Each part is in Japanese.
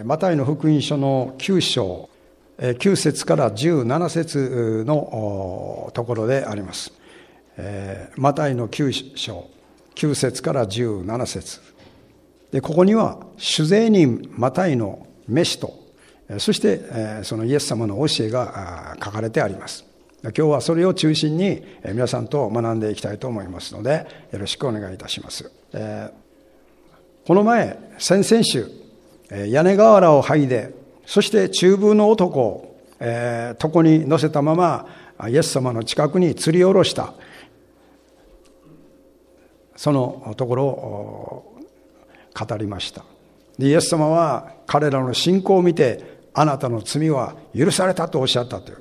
マタイの福音書の9章9節から17節のところであります。マタイの9章9節から17節で、ここには主税人マタイの召しと、そしてそのイエス様の教えが書かれてあります。今日はそれを中心に皆さんと学んでいきたいと思いますので、よろしくお願いいたします。この前、先々週、屋根瓦を剥いで、そして中風の男を床に乗せたままイエス様の近くに吊り下ろしたそのところを語りました。で、イエス様は彼らの信仰を見て、あなたの罪は許されたとおっしゃったという、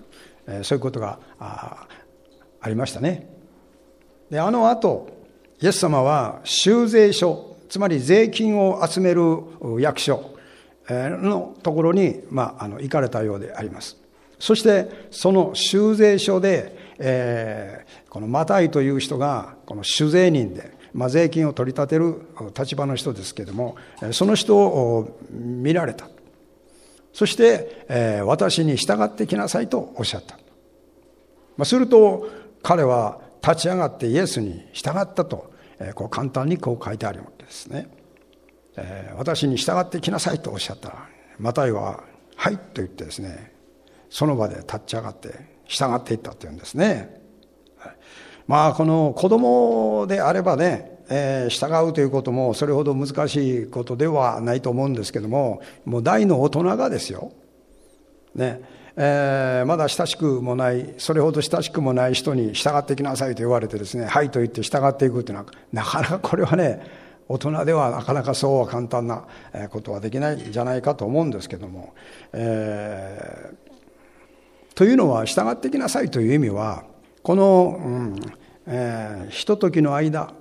そういうことがありましたね。で、あの後イエス様は収税所、つまり税金を集める役所のところに、行かれたようであります。そしてその収税所で、このマタイという人がこの主税人で、税金を取り立てる立場の人ですけれども、その人を見られた。そして、私に従ってきなさいとおっしゃった。すると彼は立ち上がってイエスに従ったと、簡単にこう書いてあるわけですね。私に従ってきなさいとおっしゃったら、マタイははいと言ってですね、その場で立ち上がって従っていったというんですね。この子供であればね、従うということもそれほど難しいことではないと思うんですけども、もう大の大人がですよ、ね、まだ親しくもない、それほど親しくもない人に従ってきなさいと言われてですね、はいと言って従っていくというのは、なかなかこれはね、大人ではなかなかそうは簡単なことはできないんじゃないかと思うんですけども、というのは、従ってきなさいという意味は、この、ひとときの間、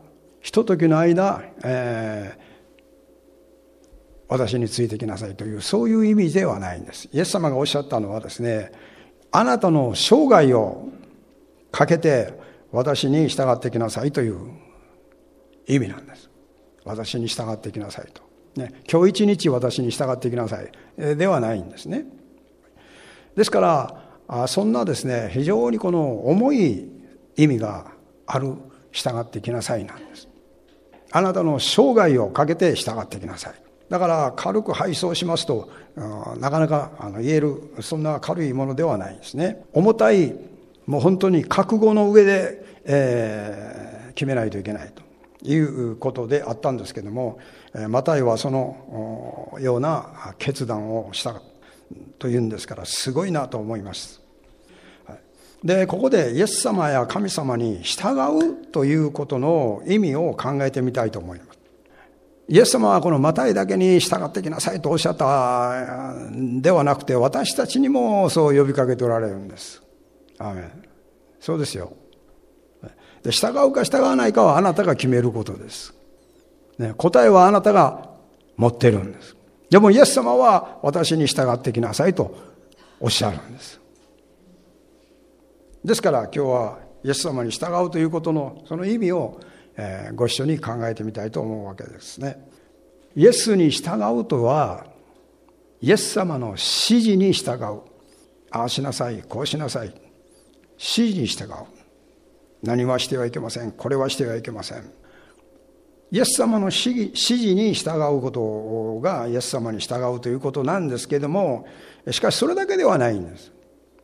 私についてきなさいという、そういう意味ではないんです。イエス様がおっしゃったのはですね、あなたの生涯をかけて私に従ってきなさいという意味なんです。私に従ってきなさいと、ね、今日一日私に従ってきなさいではないんですね。ですからそんなですね、非常にこの重い意味がある従ってきなさいなんです。あなたの生涯をかけて従ってきなさい。だから軽く配送しますとなかなか言える、そんな軽いものではないですね。重たい、もう本当に覚悟の上で、決めないといけないということであったんですけども、マタイはそのような決断をしたというんですから、すごいなと思います。で、ここでイエス様や神様に従うということの意味を考えてみたいと思います。イエス様はこのマタイだけに従ってきなさいとおっしゃったではなくて、私たちにもそう呼びかけておられるんです。アーメン。そうですよ。で、従うか従わないかはあなたが決めることです、ね、答えはあなたが持ってるんです。でもイエス様は私に従ってきなさいとおっしゃるんです。ですから今日はイエス様に従うということのその意味をご一緒に考えてみたいと思うわけですね。イエスに従うとは、イエス様の指示に従う。ああしなさい、こうしなさい、指示に従う。何はしてはいけません、これはしてはいけません。イエス様の指示に従うことがイエス様に従うということなんですけれども、しかしそれだけではないんです。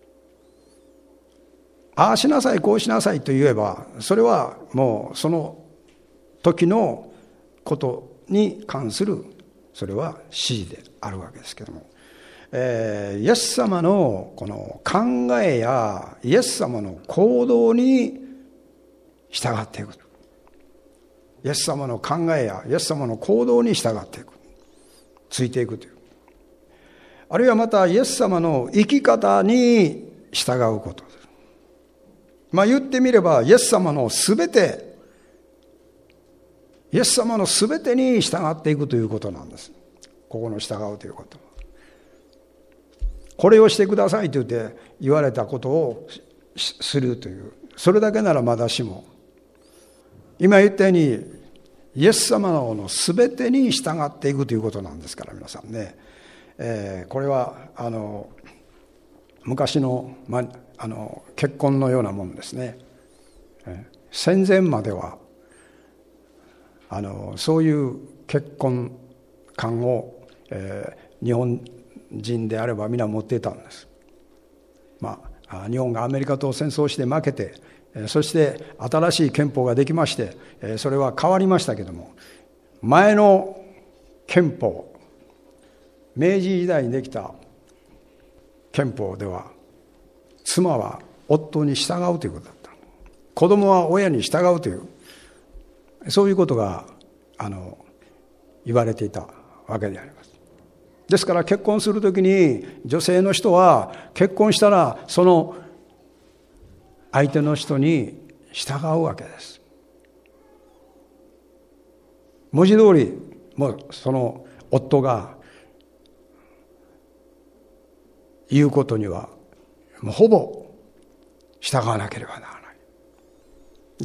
ああしなさい、こうしなさいと言えば、それはもうその時のことに関する、それは指示であるわけですけども、イエス様のこの考えやイエス様の行動に従っていく。イエス様の考えやイエス様の行動に従っていく、ついていくという、あるいはまたイエス様の生き方に従うことです。言ってみればイエス様のすべてに従っていくということなんです。ここの従うということ、これをしてくださいと言われたことをするという、それだけならまだしも、今言ったようにイエス様のすべてに従っていくということなんですから、皆さんね、 これは昔の、結婚のようなものですね。戦前まではそういう結婚観を、日本人であれば皆持っていたんです。日本がアメリカと戦争して負けて、そして新しい憲法ができまして、それは変わりましたけども、前の憲法、明治時代にできた憲法では、妻は夫に従うということだった。子供は親に従うという、そういうことが言われていたわけであります。ですから結婚するときに女性の人は結婚したらその相手の人に従うわけです。文字通りもうその夫が言うことにはもうほぼ従わなければならない。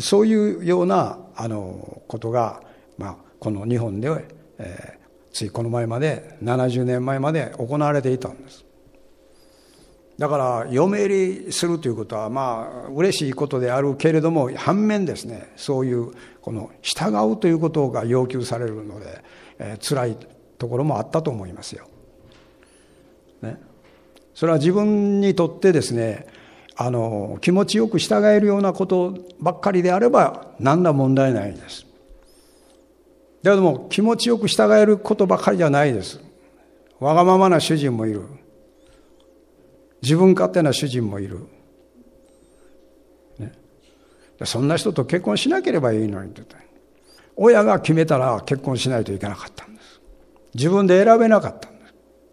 そういうようなことが、この日本で、ついこの前まで70年前まで行われていたんです。だから嫁入りするということは嬉しいことであるけれども、反面ですね、そういうこの従うということが要求されるので、辛いところもあったと思いますよ、ね。それは自分にとってですね、気持ちよく従えるようなことばっかりであれば何ら問題ないです。だけども気持ちよく従えることばかりじゃないです。わがままな主人もいる。自分勝手な主人もいる。ね、そんな人と結婚しなければいいのにって。親が決めたら結婚しないといけなかったんです。自分で選べなかったんです。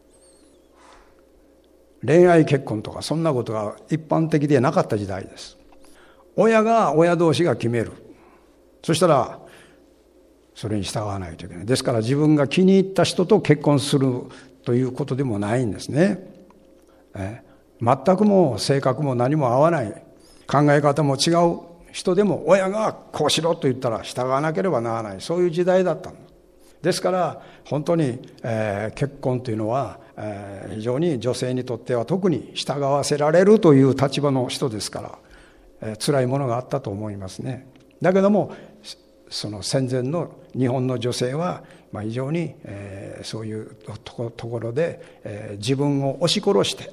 恋愛結婚とかそんなことが一般的でなかった時代です。親同士が決める。そしたらそれに従わないといけない。ですから自分が気に入った人と結婚するということでもないんですね。全くもう性格も何も合わない、考え方も違う人でも親がこうしろと言ったら従わなければならない、そういう時代だったんです。ですから本当に、結婚というのは、非常に女性にとっては特に従わせられるという立場の人ですから、辛いものがあったと思いますね。だけどもその戦前の日本の女性は、非常に、そういうところで、自分を押し殺して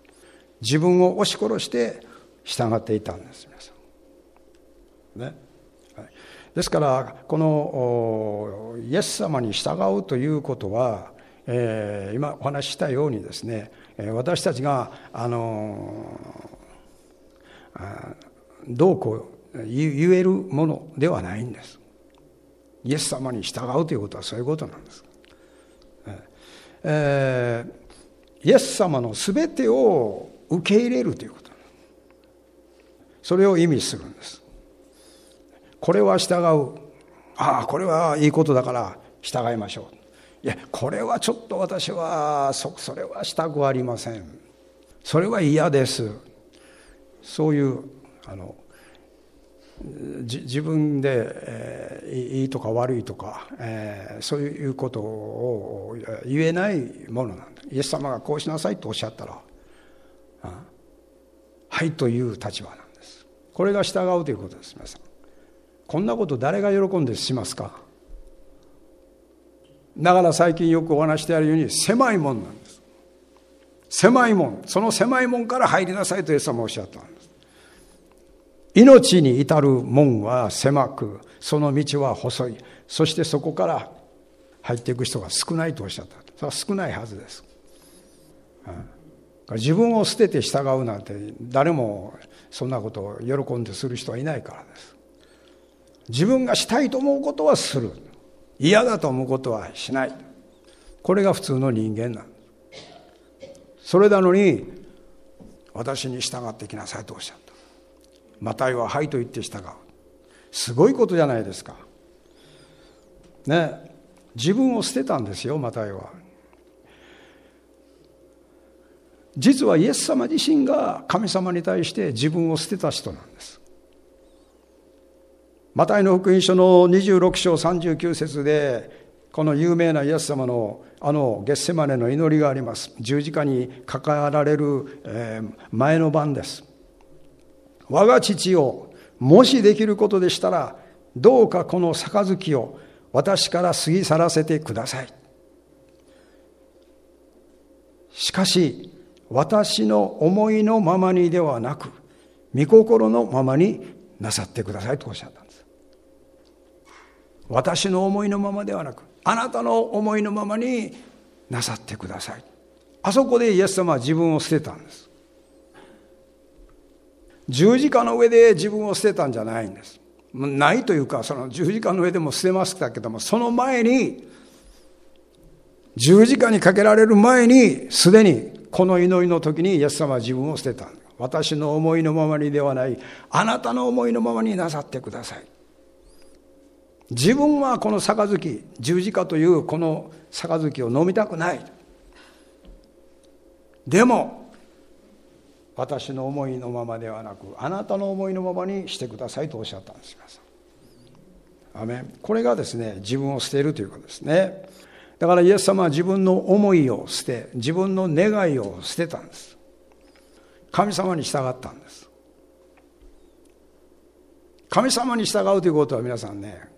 従っていたんです、皆さん。ね。ですからこのイエス様に従うということは、今お話ししたようにですね、私たちがどうこう言えるものではないんです。イエス様に従うということはそういうことなんです。イエス様のすべてを受け入れるということ、それを意味するんです。これは従う、これはいいことだから従いましょう。いや、これはちょっと私はそれはしたくありません、それは嫌です。そういう自分で、いいとか悪いとか、そういうことを言えないものなんだ。イエス様がこうしなさいとおっしゃったら、はいという立場なんです。これが従うということです。皆さん、こんなこと誰が喜んでしますか。だから最近よくお話してあるように狭いもんなんです。狭いもん、その狭いもんから入りなさいとイエス様はおっしゃったんです。命に至る門は狭く、その道は細い、そしてそこから入っていく人が少ないとおっしゃった。それは少ないはずです。自分を捨てて従うなんて誰もそんなことを喜んでする人はいないからです。自分がしたいと思うことはする、嫌だと思うことはしない、これが普通の人間なんです。それなのに私に従ってきなさいとおっしゃった。マタイははいと言って従う。すごいことじゃないですかね。自分を捨てたんですよ、マタイは。実はイエス様自身が神様に対して自分を捨てた人なんです。マタイの福音書の26章39節でこの有名なイエス様のゲッセマネの祈りがあります。十字架にかかられる前の晩です。我が父よ、もしできることでしたら、どうかこの杯を私から過ぎ去らせてください。しかし、私の思いのままにではなく、御心のままになさってくださいとおっしゃったんです。私の思いのままではなく、あなたの思いのままになさってください。あそこでイエス様は自分を捨てたんです。十字架の上で自分を捨てたんじゃないんです。ないというか、その十字架の上でも捨てましたけども、その前に、十字架にかけられる前に、すでにこの祈りの時にイエス様は自分を捨てた。私の思いのままにではない、あなたの思いのままになさってください。自分はこの杯、十字架というこの杯を飲みたくない。でも、私の思いのままではなく、あなたの思いのままにしてくださいとおっしゃったんです。アメン。これがですね、自分を捨てるということですね。だからイエス様は自分の思いを捨て、自分の願いを捨てたんです。神様に従ったんです。神様に従うということは皆さんね、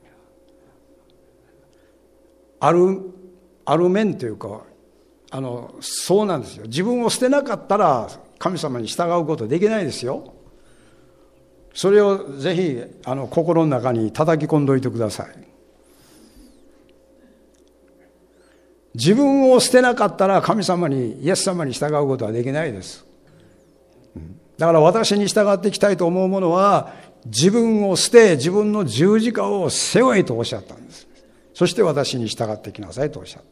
ある面というか、そうなんですよ。自分を捨てなかったら神様に従うことできないですよ。それをぜひ心の中に叩き込んでおいてください。自分を捨てなかったら神様に、イエス様に従うことはできないです。だから私に従っていきたいと思うものは、自分を捨て、自分の十字架を背負いとおっしゃったんです。そして私に従ってきなさいとおっしゃった。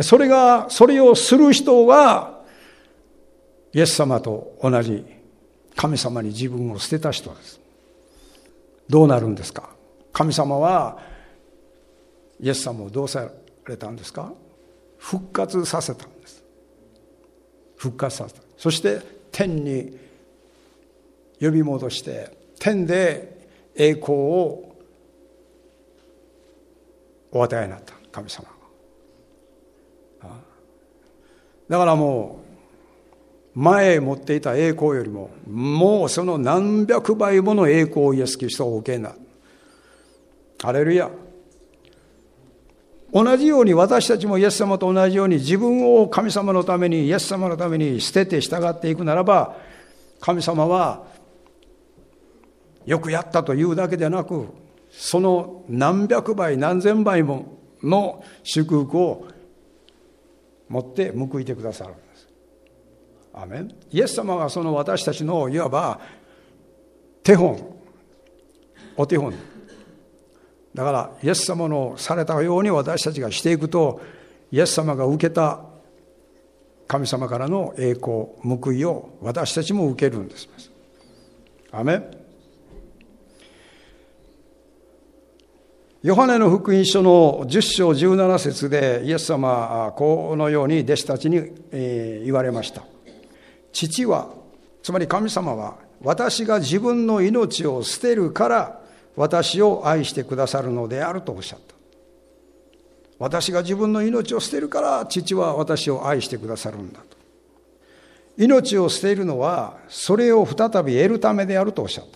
それをする人が、イエス様と同じ神様に自分を捨てた人です。どうなるんですか？神様は、イエス様をどうされたんですか？復活させたんです。復活させた。そして天に呼び戻して、天で栄光をお与えになった神様が。だからもう前へ持っていた栄光よりももうその何百倍もの栄光をイエス・キリストがお受けになる。ハレルヤ。同じように私たちもイエス様と同じように自分を神様のために、イエス様のために捨てて従っていくならば、神様はよくやったというだけでなく、その何百倍何千倍もの祝福を持って報いてくださるんです。アーメン。イエス様がその私たちのいわばお手本だから、イエス様のされたように私たちがしていくと、イエス様が受けた神様からの栄光、報いを私たちも受けるんです。アーメン。ヨハネの福音書の10章17節でイエス様はこのように弟子たちに言われました。父は、つまり神様は、私が自分の命を捨てるから私を愛してくださるのであるとおっしゃった。私が自分の命を捨てるから父は私を愛してくださるんだと。命を捨てるのはそれを再び得るためであるとおっしゃった。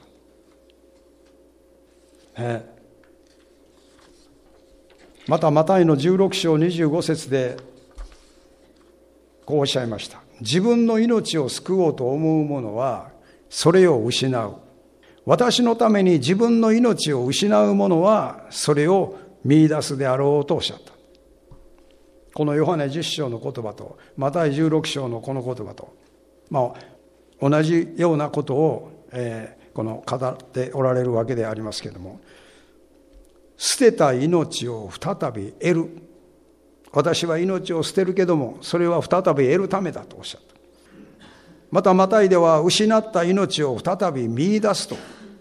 またマタイの16章25節でこうおっしゃいました。自分の命を救おうと思う者はそれを失う。私のために自分の命を失う者はそれを見出すであろうとおっしゃった。このヨハネ10章の言葉とマタイ16章のこの言葉と、同じようなことを、この語っておられるわけでありますけれども、捨てた命を再び得る。私は命を捨てるけどもそれは再び得るためだとおっしゃった。またマタイでは失った命を再び見出す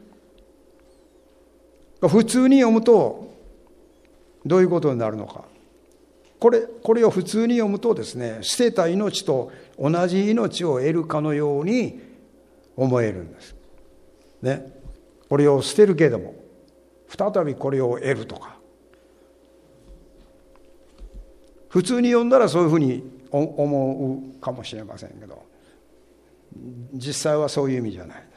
と。普通に読むとどういうことになるのか。これを普通に読むとですね、捨てた命と同じ命を得るかのように思えるんです。ね。これを捨てるけれども再びこれを得るとか。 普通に読んだらそういうふうに思うかもしれませんけど、実際はそういう意味じゃないです。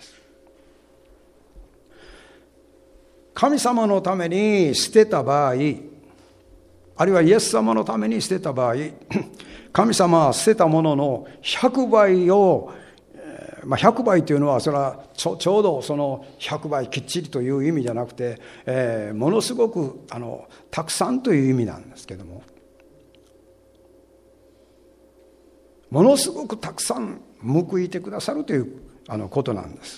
神様のために捨てた場合、あるいはイエス様のために捨てた場合、神様は捨てたものの100倍を、100倍というのはそれはちょうどその100倍きっちりという意味じゃなくて、ものすごくたくさんという意味なんですけども、ものすごくたくさん報いてくださるということなんです。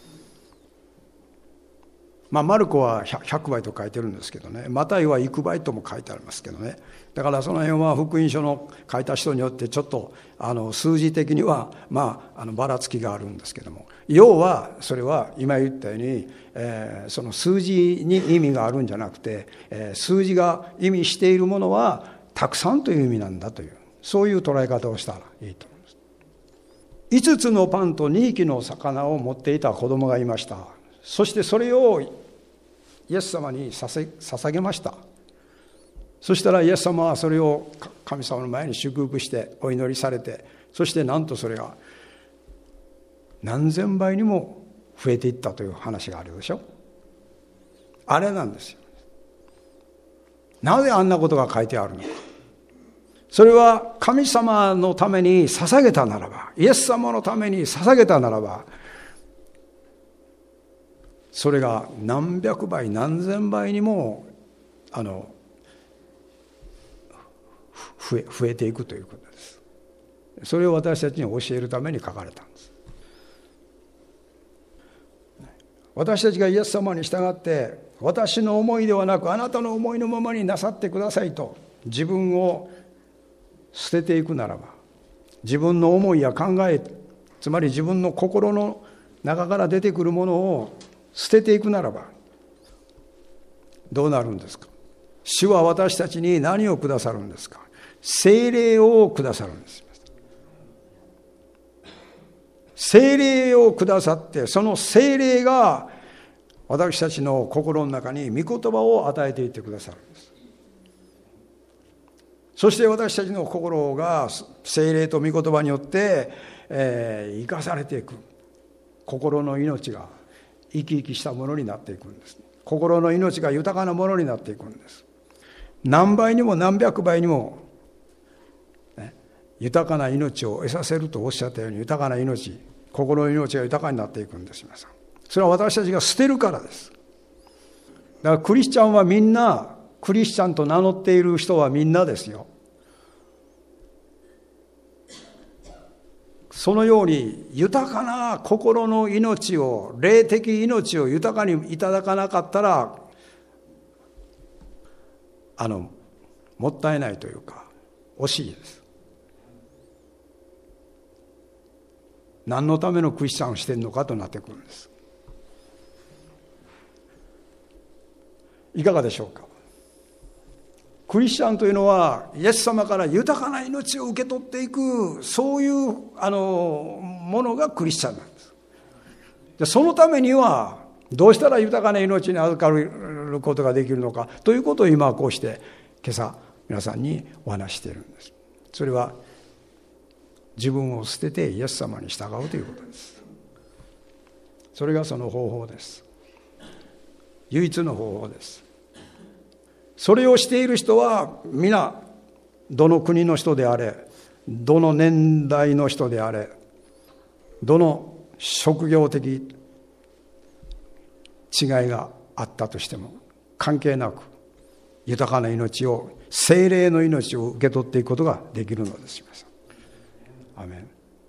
マルコは100倍と書いてるんですけどね、マタイは幾倍とも書いてありますけどね。だからその辺は福音書の書いた人によってちょっと数字的にはばらつきがあるんですけども、要はそれは今言ったように、その数字に意味があるんじゃなくて、数字が意味しているものはたくさんという意味なんだという、そういう捉え方をしたらいいと思います。5つのパンと2匹の魚を持っていた子供がいました。そしてそれをイエス様に捧げました。そしたらイエス様はそれを神様の前に祝福してお祈りされて、そしてなんとそれが何千倍にも増えていったという話があるでしょ。あれなんですよ。なぜあんなことが書いてあるのか。それは神様のために捧げたならば、イエス様のために捧げたならば、それが何百倍何千倍にも増えていくということです。それを私たちに教えるために書かれたんです。私たちがイエス様に従って、私の思いではなくあなたの思いのままになさってくださいと自分を捨てていくならば、自分の思いや考え、つまり自分の心の中から出てくるものを捨てていくならばどうなるんですか。主は私たちに何をくださるんですか。聖霊をくださるんです。聖霊をくださって、その聖霊が私たちの心の中に御言葉を与えていってくださるんです。そして私たちの心が聖霊と御言葉によって、生かされていく。心の命が生き生きしたものになっていくんです。心の命が豊かなものになっていくんです。何倍にも何百倍にも、豊かな命を得させるとおっしゃったように、豊かな命、心の命が豊かになっていくんです。皆さん、それは私たちが捨てるからです。だからクリスチャンはみんな、クリスチャンと名乗っている人はみんなですよ。そのように豊かな心の命を、霊的命を豊かにいただかなかったら、もったいないというか惜しいです。何のためのクリスチャンをしているのかとなってくるんです。いかがでしょうか。クリスチャンというのはイエス様から豊かな命を受け取っていく、そういうものがクリスチャンなんです。でそのためにはどうしたら豊かな命に預かることができるのかということを今こうして今朝皆さんにお話しているんです。それは自分を捨ててイエス様に従うということです。それがその方法です。唯一の方法です。それをしている人は皆どの国の人であれ、どの年代の人であれ、どの職業的違いがあったとしても関係なく豊かな命を、聖霊の命を受け取っていくことができるのです。アメン。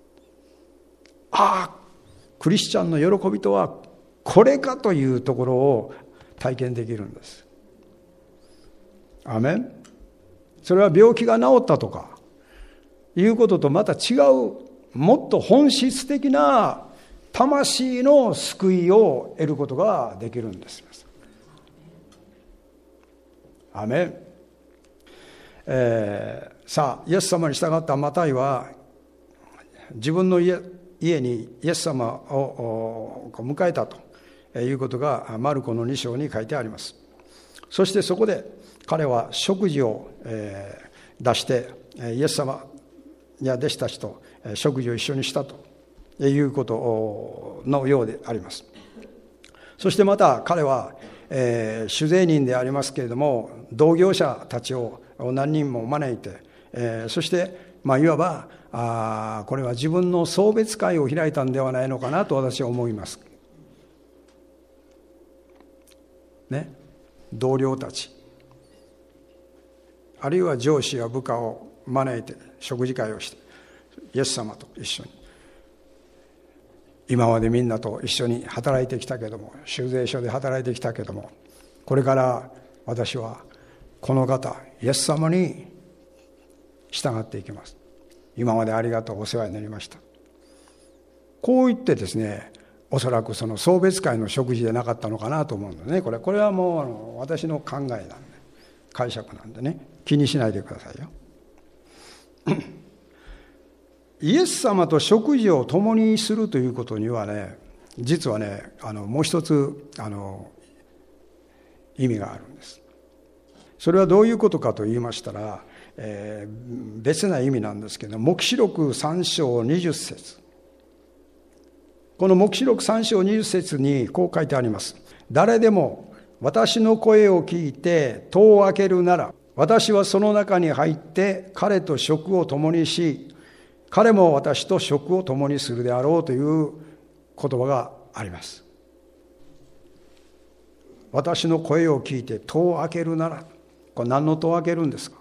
クリスチャンの喜びとはこれかというところを体験できるんです。アメン。それは病気が治ったとかいうこととまた違う、もっと本質的な魂の救いを得ることができるんです。アメン。さあイエス様に従ったマタイは自分の家にイエス様を迎えたということがマルコの2章に書いてあります。そしてそこで彼は食事を出して、イエス様や弟子たちと食事を一緒にしたということのようであります。そしてまた彼は、主税人でありますけれども、同業者たちを何人も招いて、そして、いわばこれは自分の送別会を開いたんではないのかなと私は思います。ね、同僚たち、あるいは上司や部下を招いて食事会をして、イエス様と一緒に、今までみんなと一緒に働いてきたけども、修税所で働いてきたけども、これから私はこの方イエス様に従っていきます。今までありがとう、お世話になりました。こう言ってですね、おそらくその送別会の食事でなかったのかなと思うんですね。これはもう私の考えなんで、解釈なんでね、気にしないでくださいよ。イエス様と食事を共にするということにはね、実はね、もう一つ意味があるんです。それはどういうことかと言いましたら、別な意味なんですけど、黙示録3章20節、この黙示録3章20節にこう書いてあります。誰でも私の声を聞いて戸を開けるなら、私はその中に入って彼と食を共にし、彼も私と食を共にするであろうという言葉があります。私の声を聞いて戸を開けるなら、これ何の戸を開けるんですか？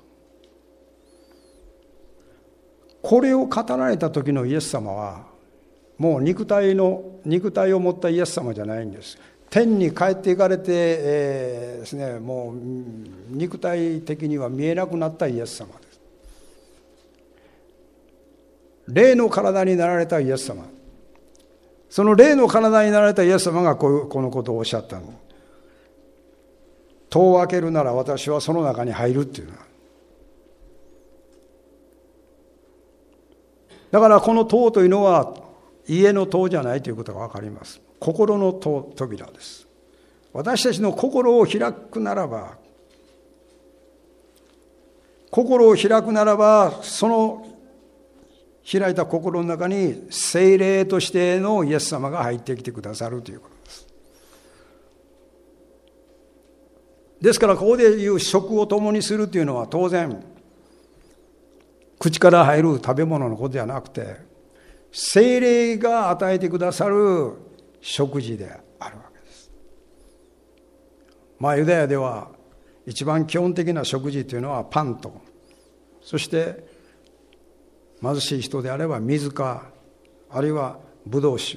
これを語られた時のイエス様は、もう肉体を持ったイエス様じゃないんです。天に帰っていかれて、ですね、もう肉体的には見えなくなったイエス様です。霊の体になられたイエス様。その霊の体になられたイエス様がこのことをおっしゃったの。戸を開けるなら私はその中に入るっていうのは。だからこの戸というのは家の戸じゃないということが分かります。心の扉です。私たちの心を開くならば、その開いた心の中に聖霊としてのイエス様が入ってきてくださるということです。ですからここで言う食を共にするというのは、当然口から入る食べ物のことではなくて、聖霊が与えてくださる食事であるわけです。ユダヤでは一番基本的な食事というのはパンと、そして貧しい人であれば水か、あるいはブドウ酒。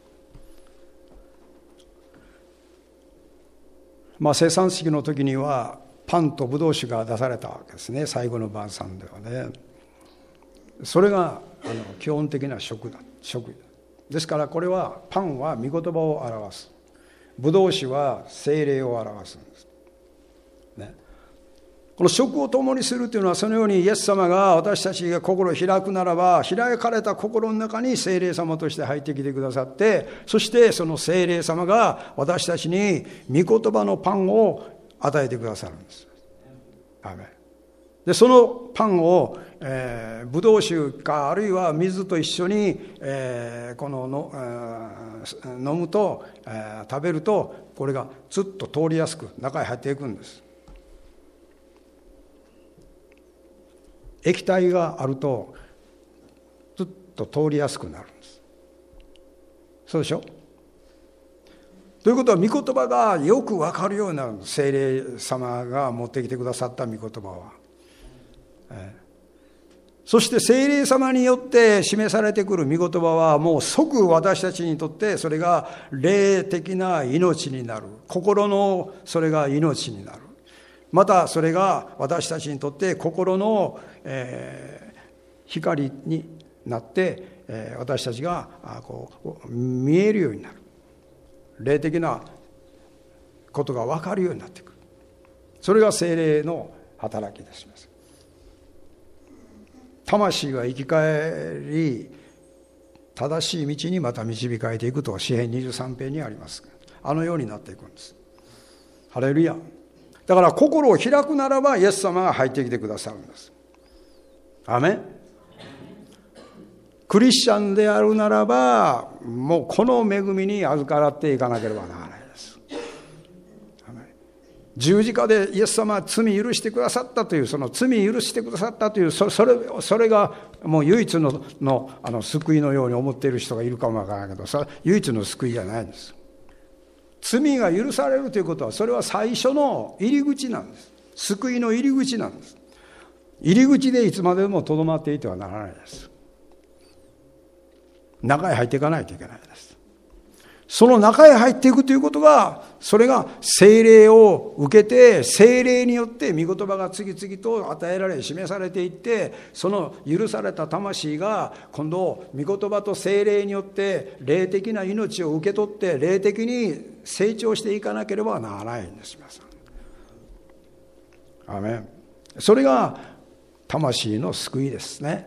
生産式の時にはパンとブドウ酒が出されたわけですね。最後の晩餐ではね。それが基本的な食ですから、これはパンは御言葉を表す、ブドウ酒は聖霊を表すんです、ね、この食を共にするというのは、そのようにイエス様が私たちが心を開くならば、開かれた心の中に聖霊様として入ってきてくださって、そしてその聖霊様が私たちに御言葉のパンを与えてくださるんです。アーメン。でそのパンを、ブドウ酒かあるいは水と一緒に、飲むと、食べると、これがずっと通りやすく中に入っていくんです。液体があるとずっと通りやすくなるんです。そうでしょ？ということは、御言葉がよく分かるようになるんです。聖霊様が持ってきてくださった御言葉は。そして聖霊様によって示されてくる御言葉は、もう即私たちにとってそれが霊的な命になる。心のそれが命になる。またそれが私たちにとって心の、光になって、私たちが見えるようになる。霊的なことが分かるようになってくる。それが聖霊の働きです。魂が生き返り、正しい道にまた導かれていくと詩編23編にあります。あのようになっていくんです。ハレルヤ。だから心を開くならばイエス様が入ってきてくださるんです。 アメン。クリスチャンであるならば、もうこの恵みに預からっていかなければならないです。十字架でイエス様は罪許してくださったという、その罪許してくださったという、それがもう唯一の救いのように思っている人がいるかもわからないけど、それは唯一の救いじゃないんです。罪が許されるということは、それは最初の入り口なんです。救いの入り口なんです。入り口でいつまでもとどまっていてはならないです。中へ入っていかないといけないです。その中へ入っていくということが、それが聖霊を受けて、聖霊によって御言葉が次々と与えられ示されていって、その許された魂が今度御言葉と聖霊によって霊的な命を受け取って、霊的に成長していかなければならないんです。皆さん、アメン。それが魂の救いですね。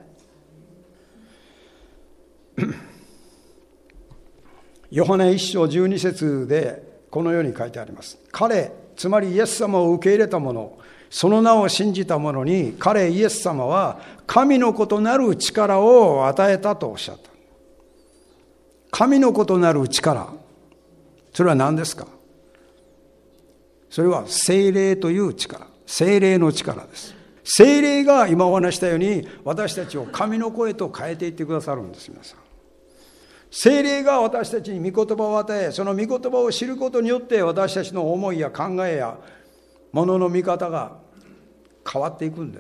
ヨハネ1章12節でこのように書いてあります。彼、つまりイエス様を受け入れた者、その名を信じた者に、彼イエス様は神の子となる力を与えたとおっしゃった。神の子となる力、それは何ですか？それは聖霊という力、聖霊の力です。聖霊が今お話したように、私たちを神の子へと変えていってくださるんです。皆さん、聖霊が私たちに御言葉を与え、その御言葉を知ることによって私たちの思いや考えやものの見方が変わっていくんです、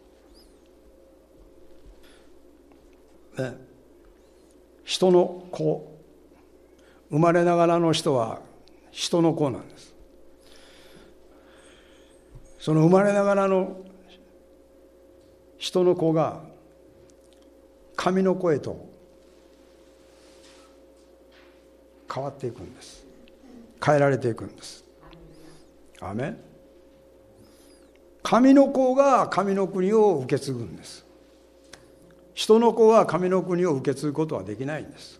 ね、人の子、生まれながらの人は人の子なんです。その生まれながらの人の子が神の子へと変わっていくんです。変えられていくんです。アメン。神の子が神の国を受け継ぐんです。人の子は神の国を受け継ぐことはできないんです。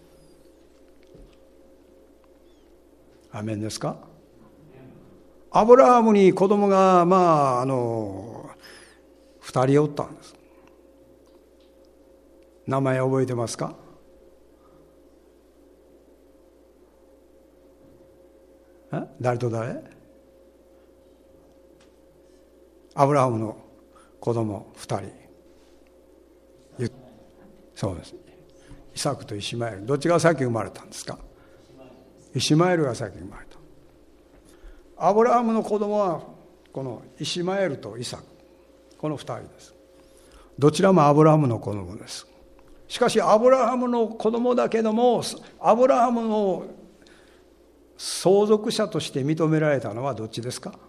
アメンですか？アブラハムに子供が2人おったんです。名前覚えてますか？誰と誰？アブラハムの子供2人。そうです。イサクとイシマエル、どっちが先生まれたんですか？イシマエルが先生まれた。アブラハムの子供はこのイシマエルとイサク、この2人です。どちらもアブラハムの子供です。しかしアブラハムの子供だけども、アブラハムの相続者として認められたのはどっちですか？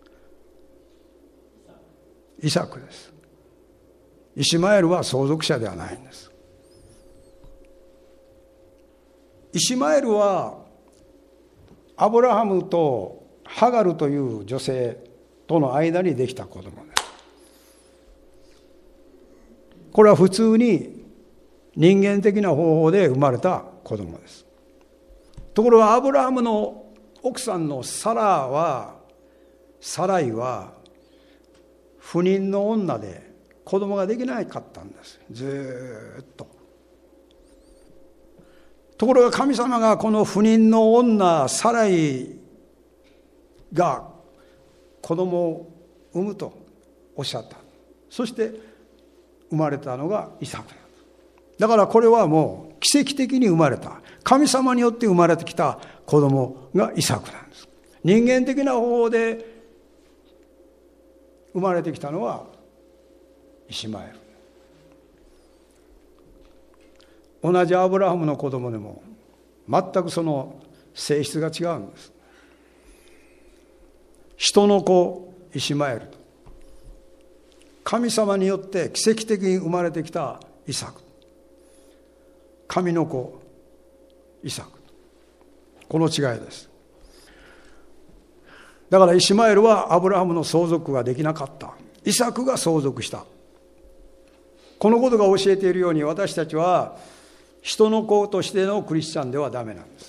イサクです。イシマエルは相続者ではないんです。イシマエルはアブラハムとハガルという女性との間にできた子供です。これは普通に人間的な方法で生まれた子供です。ところがアブラハムの奥さんのサライは不妊の女で子供ができなかったんです。ずっと。ところが神様がこの不妊の女サライが子供を産むとおっしゃった。そして生まれたのがイサクなんです。だからこれはもう奇跡的に生まれた、神様によって生まれてきた子供がイサクなんです。人間的な方法で生まれてきたのはイシマエル。同じアブラハムの子供でも全くその性質が違うんです。人の子イシマエルと神様によって奇跡的に生まれてきたイサク、神の子イサク、この違いです。だからイシマエルはアブラハムの相続ができなかった。イサクが相続した。このことが教えているように、私たちは人の子としてのクリスチャンではダメなんです。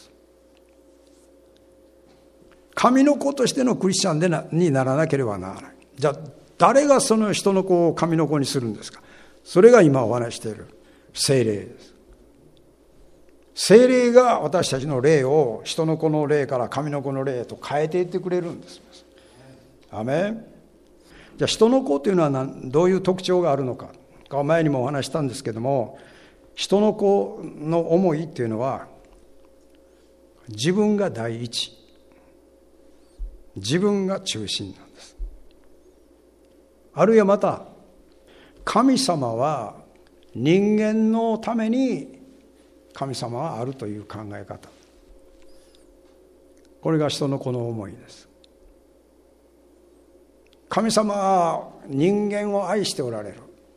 神の子としてのクリスチャンにならなければならない。じゃあ誰がその人の子を神の子にするんですか。それが今お話している聖霊です。聖霊が私たちの霊を人の子の霊から神の子の霊へと変えていってくれるんです。アメン。じゃあ人の子というのはどういう特徴があるのか。前にもお話したんですけども、人の子の思いっていうのは自分が第一、自分が中心なんです。あるいはまた神様は人間のために神様はあるという考え方、これが人の子の思いです。神様は人間を愛しておられる、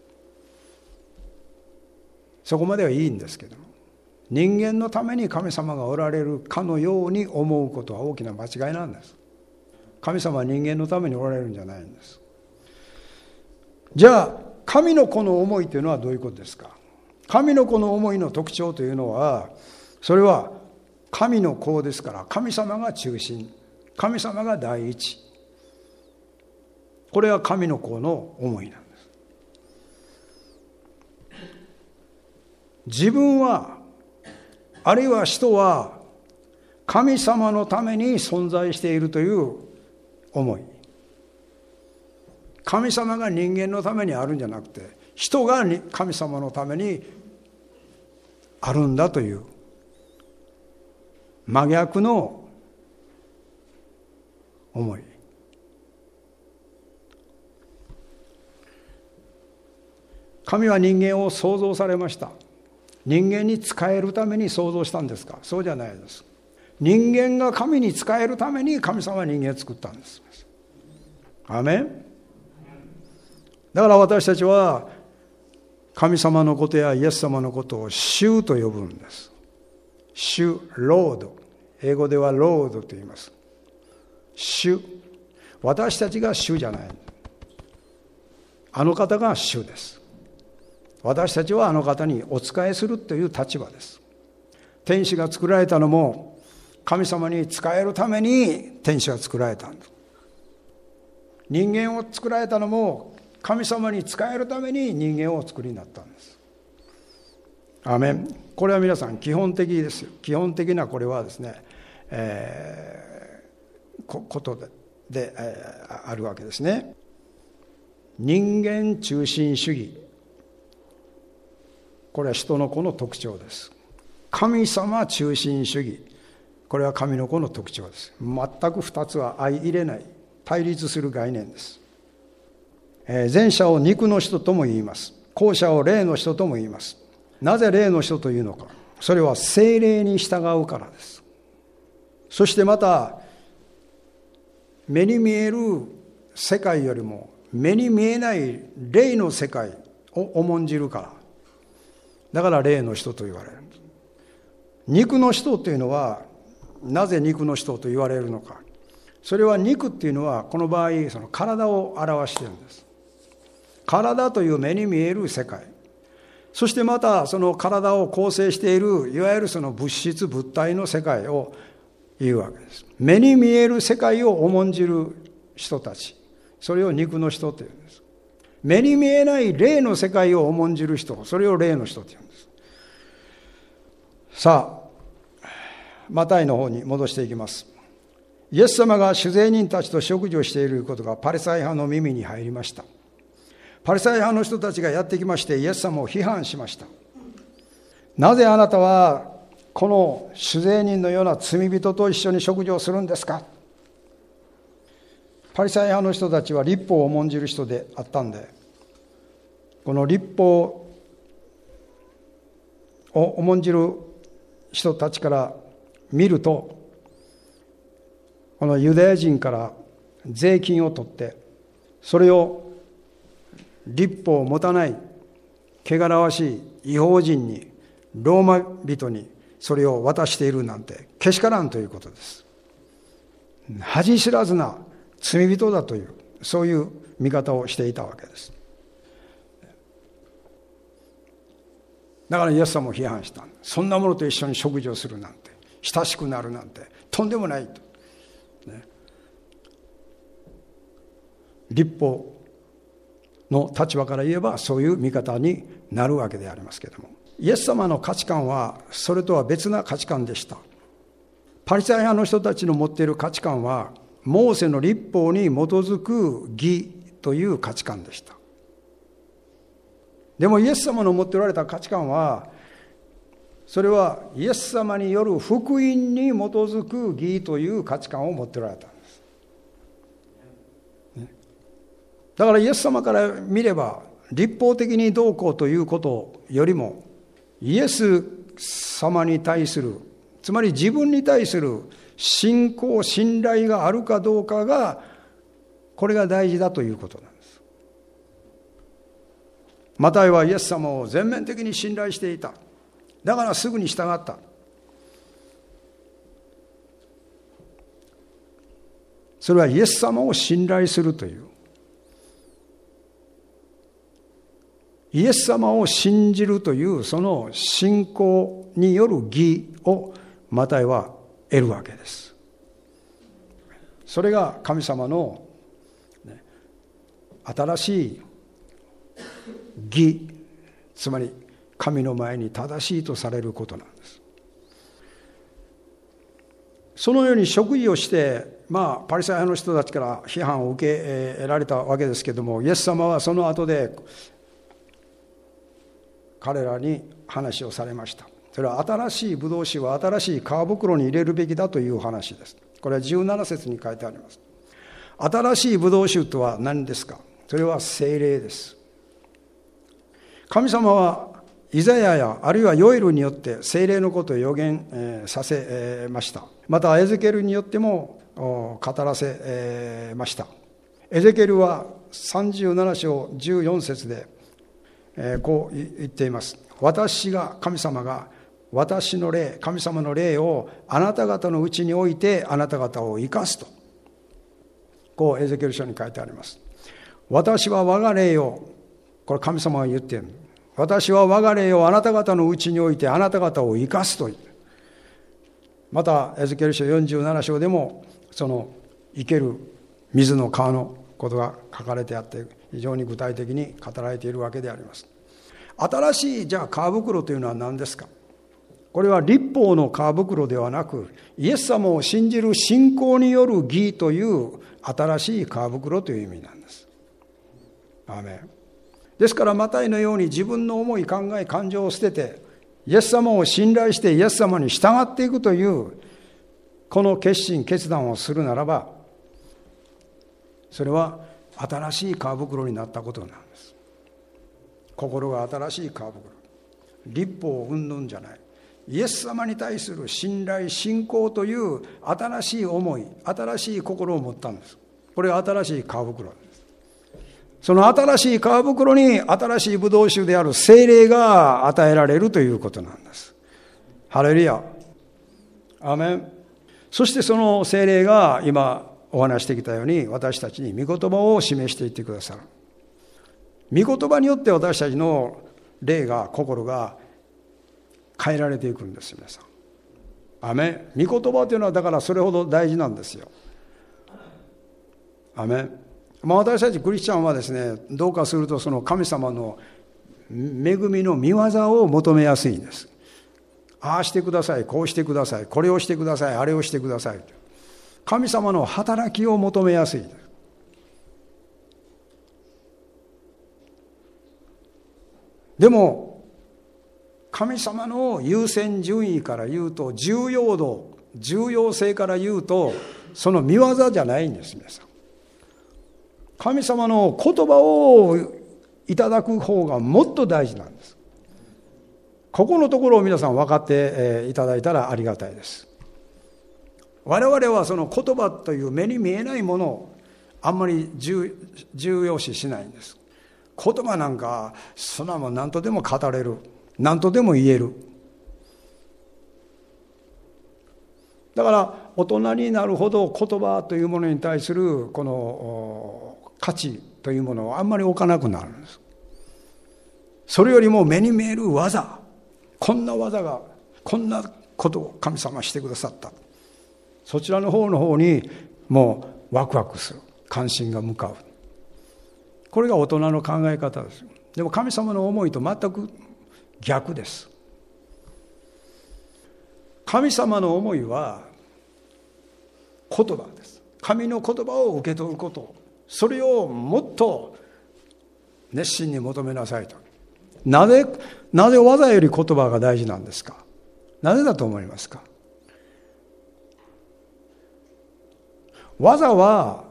そこまではいいんですけども、人間のために神様がおられるかのように思うことは大きな間違いなんです。神様は人間のためにおられるんじゃないんです。じゃあ神の子の思いというのはどういうことですか。神の子の思いの特徴というのは、それは神の子ですから、神様が中心、神様が第一、これは神の子の思いなんです。自分は、あるいは人は神様のために存在しているという思い。神様が人間のためにあるんじゃなくて、人が神様のためにあるんだという真逆の思い。神は人間を創造されました。人間に仕えるために創造したんですか。そうじゃないです。人間が神に仕えるために神様は人間を作ったんです。アメン。だから私たちは神様のことやイエス様のことを主と呼ぶんです。主、ロード。英語ではロードと言います。主。私たちが主じゃない。あの方が主です。私たちはあの方にお仕えするという立場です。天使が作られたのも神様に仕えるために天使が作られたんです。人間を作られたのも神様に仕えるために人間をお作りになったんです。アーメン。これは皆さん基本的ですよ。基本的なこれはですね、ことであるわけですね。人間中心主義、これは人の子の特徴です。神様中心主義、これは神の子の特徴です。全く二つは相入れない、対立する概念です。前者を肉の人とも言います。後者を霊の人とも言います。なぜ霊の人というのか。それは聖霊に従うからです。そしてまた目に見える世界よりも目に見えない霊の世界を重んじるから。だから霊の人と言われる。肉の人というのはなぜ肉の人と言われるのか。それは肉っていうのはこの場合その体を表しているんです。体という目に見える世界、そしてまたその体を構成しているいわゆるその物質物体の世界を言うわけです。目に見える世界を重んじる人たち、それを肉の人というんです。目に見えない霊の世界を重んじる人、それを霊の人というんです。さあマタイの方に戻していきます。イエス様が主税人たちと食事をしていることがパリサイ派の耳に入りました。パリサイ派の人たちがやってきましてイエス様を批判しました。なぜあなたはこの主税人のような罪人と一緒に食事をするんですか。パリサイ派の人たちは律法を重んじる人であったんで、この律法を重んじる人たちから見ると、このユダヤ人から税金を取ってそれを律法を持たない汚らわしい異邦人に、ローマ人にそれを渡しているなんてけしからんということです。恥知らずな罪人だという、そういう見方をしていたわけです。だからイエス様を批判した。そんなものと一緒に食事をするなんて、親しくなるなんてとんでもないと、律法の立場から言えばそういう見方になるわけでありますけれども、イエス様の価値観はそれとは別な価値観でした。パリサイ派の人たちの持っている価値観はモーセの律法に基づく義という価値観でした。でもイエス様の持っておられた価値観は、それはイエス様による福音に基づく義という価値観を持っておられたんです。だからイエス様から見れば、律法的にどうこうということよりも、イエス様に対する、つまり自分に対する信仰、信頼があるかどうかが、これが大事だということなんです。マタイはイエス様を全面的に信頼していた。だからすぐに従った。それはイエス様を信頼するという、イエス様を信じるというその信仰による義をマタイは得るわけです。それが神様の新しい義、つまり神の前に正しいとされることなんです。そのように食事をして、パリサイ派の人たちから批判を受けられたわけですけれども、イエス様はその後で彼らに話をされました。それは新しいブドウ酒は新しい皮袋に入れるべきだという話です。これは17節に書いてあります。新しいブドウ酒とは何ですか。それは聖霊です。神様はイザヤやあるいはヨエルによって聖霊のことを予言させました。またエゼキエルによっても語らせました。エゼキエルは37章14節でこう言っています。私が、神様が私の霊、神様の霊をあなた方のうちに置いてあなた方を生かすと、こうエゼキエル書に書いてあります。私は我が霊を、これ神様が言っている。私は我が霊をあなた方のうちに置いてあなた方を生かすという。またエゼキエル書47章でもその生ける水の川のことが書かれてあって、非常に具体的に語られているわけであります。新しいじゃあ皮袋というのは何ですか。これは律法の皮袋ではなく、イエス様を信じる信仰による義という新しい皮袋という意味なんです。アーメン。ですからマタイのように自分の思い、考え、感情を捨ててイエス様を信頼してイエス様に従っていくというこの決心、決断をするならば、それは新しい皮袋になったことなんです。心が新しい皮袋。律法云々じゃない。イエス様に対する信頼、信仰という新しい思い、新しい心を持ったんです。これが新しい皮袋です。その新しい皮袋に新しいブドウ酒である聖霊が与えられるということなんです。ハレルヤ。アーメン。そしてその聖霊が今お話してきたように、私たちに御言葉を示していってくださる。御言葉によって私たちの霊が、心が変えられていくんです。皆さん。アーメン。御言葉というのはだからそれほど大事なんですよ。アーメン。私たちクリスチャンはですね、どうかするとその神様の恵みの御業を求めやすいんです。ああしてください、こうしてください、これをしてください、あれをしてください。神様の働きを求めやすいです。でも神様の優先順位から言うと、重要度、重要性から言うと、その御業じゃないんです。皆さん、神様の言葉をいただく方がもっと大事なんです。ここのところを皆さん分かっていただいたらありがたいです。我々はその言葉という目に見えないものをあんまり重要視しないんです。言葉なんかそんなもん何とでも語れる、何とでも言える。だから大人になるほど言葉というものに対するこの価値というものをあんまり置かなくなるんです。それよりも目に見える技、こんな技が、こんなことを神様はしてくださった、そちらの方にもうワクワクする、関心が向かう。 これが大人の考え方です。でも神様の思いと全く逆です。神様の思いは言葉です。神の言葉を受け取ること、それをもっと熱心に求めなさいと。なぜ技より言葉が大事なんですか？なぜだと思いますか？技は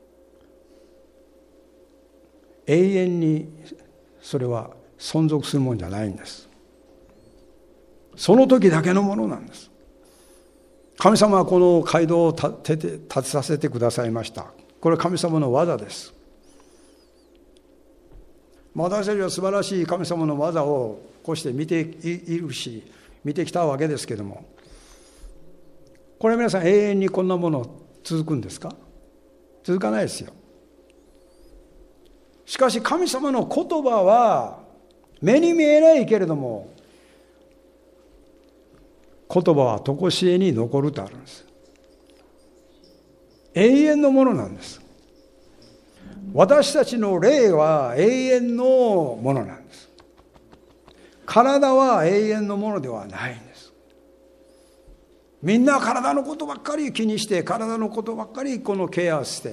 永遠にそれは存続するものじゃないんです。その時だけのものなんです。神様はこの街道を建てさせてくださいました。これは神様の技です。私たちは素晴らしい神様の技をこうして見ているし、見てきたわけですけども、これ皆さん永遠にこんなもの続くんですか？続かないですよ。しかし神様の言葉は目に見えないけれども、言葉は常しえに残るとあるんです。永遠のものなんです。私たちの霊は永遠のものなんです。体は永遠のものではないんです。みんな体のことばっかり気にして、体のことばっかりこのケアして、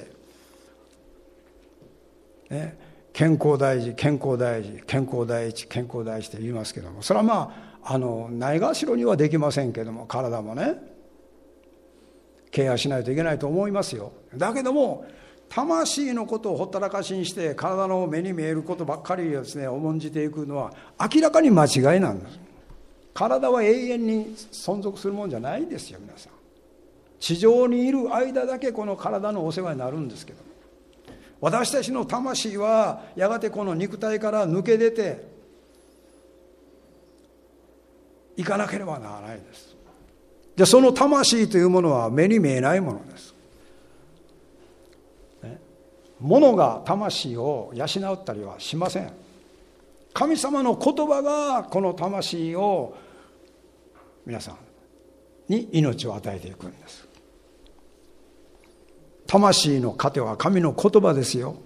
ね、健康大事、健康大事、健康第一、健康第一って言いますけども、それはないがしろにはできませんけども、体もねケアしないといけないと思いますよ。だけども魂のことをほったらかしにして体の目に見えることばっかりですね重んじていくのは明らかに間違いなんです。体は永遠に存続するもんじゃないんですよ。皆さん地上にいる間だけこの体のお世話になるんですけど、私たちの魂はやがてこの肉体から抜け出ていかなければならないです。でその魂というものは目に見えないものです。物が魂を養ったりはしません。神様の言葉がこの魂を皆さんに命を与えていくんです。魂の糧は神の言葉ですよ。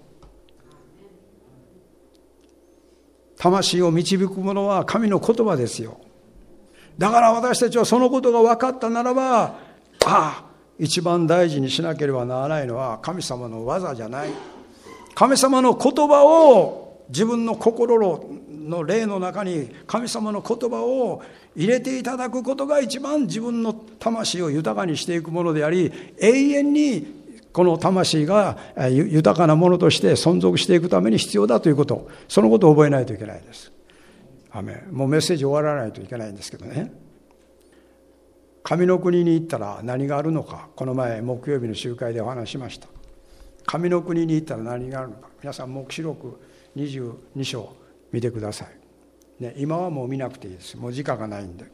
魂を導くものは神の言葉ですよ。だから私たちはそのことが分かったならば、一番大事にしなければならないのは神様の技じゃない。神様の言葉を自分の心の霊の中に神様の言葉を入れていただくことが一番自分の魂を豊かにしていくものであり、永遠にこの魂が豊かなものとして存続していくために必要だということ、そのことを覚えないといけないです。アメン。もうメッセージ終わらないといけないんですけどね。神の国に行ったら何があるのか、この前木曜日の集会でお話しました。神の国に行ったら何があるのか、皆さん黙示録22章見てください、ね、今はもう見なくていいです。もう時間がないんで。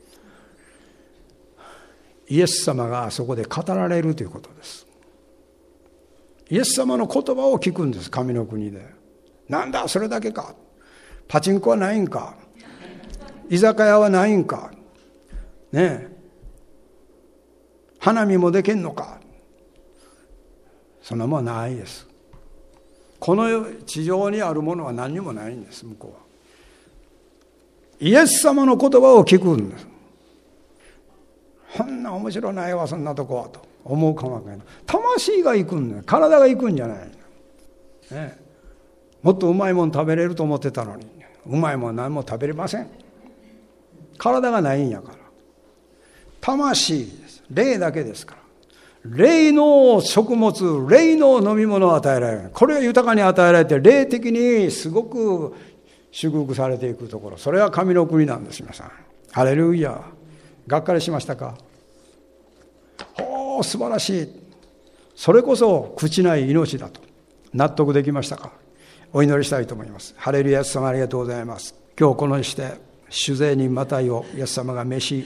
イエス様がそこで語られるということです。イエス様の言葉を聞くんです。神の国で。なんだそれだけか、パチンコはないんか、居酒屋はないんかねえ、花見もできんのか、そんなもんはないです。この地上にあるものは何にもないんです。向こうはイエス様の言葉を聞くんです。こんな面白ないわそんなとこはと思うかもわからない。魂が行くんだよ、体が行くんじゃない、ね、もっとうまいもん食べれると思ってたのにうまいもん何も食べれません。体がないんやから。魂です。霊だけですから。霊の食物、霊の飲み物を与えられる。これが豊かに与えられて、霊的にすごく祝福されていくところ、それは神の国なんです。皆さんハレルヤ。がっかりしましたか？素晴らしい、それこそ朽ちない命だと納得できましたか？お祈りしたいと思います。ハレルヤ。イエス様ありがとうございます。今日このして主税人マタイをイエス様が召し、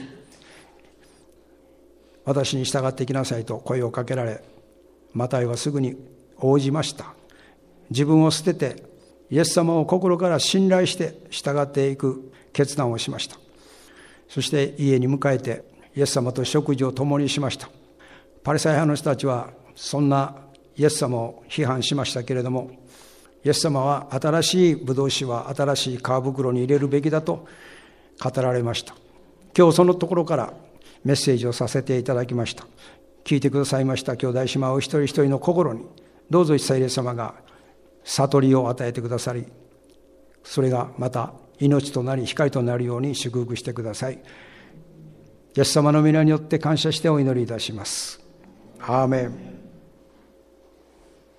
私に従っていきなさいと声をかけられ、マタイはすぐに応じました。自分を捨ててイエス様を心から信頼して従っていく決断をしました。そして家に迎えてイエス様と食事を共にしました。パリサイ派の人たちはそんなイエス様を批判しましたけれども、 イエス様は新しいブドウ酒は新しい皮袋に入れるべきだと語られました。今日そのところからメッセージをさせていただきました。聞いてくださいました兄弟姉妹お一人一人の心にどうぞ一切イエス様が悟りを与えてくださり、それがまた命となり光となるように祝福してください。イエス様の皆によって感謝してお祈りいたします。アーメン。